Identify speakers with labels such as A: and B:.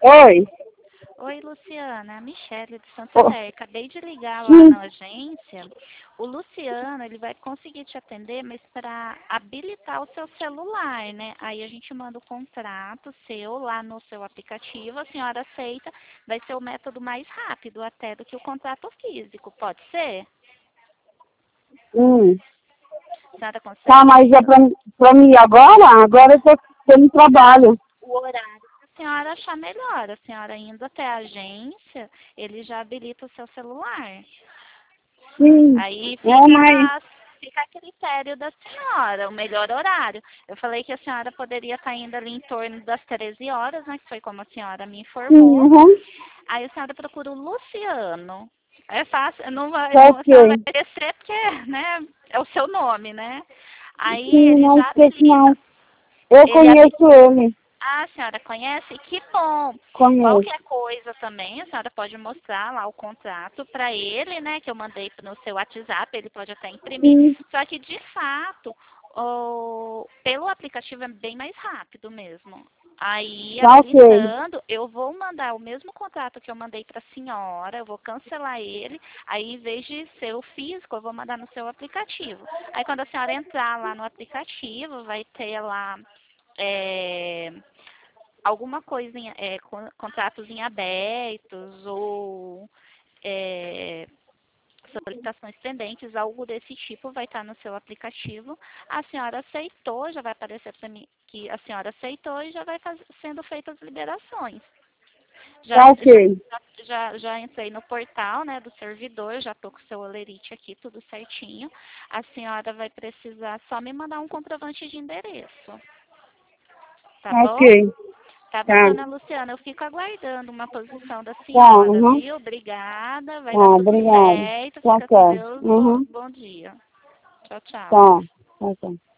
A: Oi.
B: Oi, Luciana, a Michele de
A: Ô,
B: Santander. Acabei de ligar lá
A: sim.
B: na agência. O Luciano, ele vai conseguir te atender, mas para habilitar o seu celular, né? Aí a gente manda o contrato seu lá no seu aplicativo, a senhora aceita, vai ser o método mais rápido até do que o contrato físico, pode ser?
A: Hum.
B: A senhora
A: Tá,
B: consegue?
A: mas é pra mim agora? Agora eu tô no trabalho.
B: O horário que a senhora achar melhor. A senhora indo até a agência, ele já habilita o seu celular.
A: Sim.
B: Aí
A: É, mas...
B: fica a critério da senhora, o melhor horário. Eu falei que a senhora poderia estar indo ali em torno das 13 horas, né? Que foi como a senhora me
A: Sim,
B: informou.
A: uhum.
B: Aí a senhora procura o Luciano. É fácil, não vai,
A: Tá
B: não, a senhora vai
A: ok.
B: esquecer porque, né, é o seu nome, né? Aí
A: Sim,
B: ele
A: não
B: já
A: esqueço
B: habilita.
A: não. Eu
B: Ele habilita.
A: conheço ele.
B: Ah, a senhora conhece? Que bom.
A: Conheço.
B: Qualquer coisa também, a senhora pode mostrar lá o contrato para ele, né? Que eu mandei no seu WhatsApp, ele pode até imprimir.
A: Sim.
B: Só que, de fato, pelo aplicativo é bem mais rápido mesmo. Aí,
A: Tá ok.
B: habilitando, eu vou mandar o mesmo contrato que eu mandei para a senhora, eu vou cancelar ele. Aí, em vez de ser o físico, eu vou mandar no seu aplicativo. Aí, quando a senhora entrar lá no aplicativo, vai ter lá é, alguma coisa, contratos em abertos ou é, solicitações pendentes, algo desse tipo vai estar no seu aplicativo. A senhora aceitou, já vai aparecer para mim que a senhora aceitou e já vai sendo feitas as liberações. Já,
A: Tá
B: já,
A: ok.
B: já entrei no portal, né, do servidor, já estou com o seu olerite aqui, tudo certinho. A senhora vai precisar só me mandar um comprovante de endereço, tá
A: Tá
B: bom?
A: ok.
B: Tá bom,
A: Tá.
B: dona Luciana, eu fico aguardando uma posição da
A: Tá,
B: senhora,
A: uhum.
B: viu? Obrigada, vai
A: Tá,
B: dar tudo
A: obrigado.
B: certo,
A: Tá
B: fica com
A: certo.
B: Deus,
A: Uhum.
B: bom dia. Tchau, tchau.
A: Tá. Tá, tá.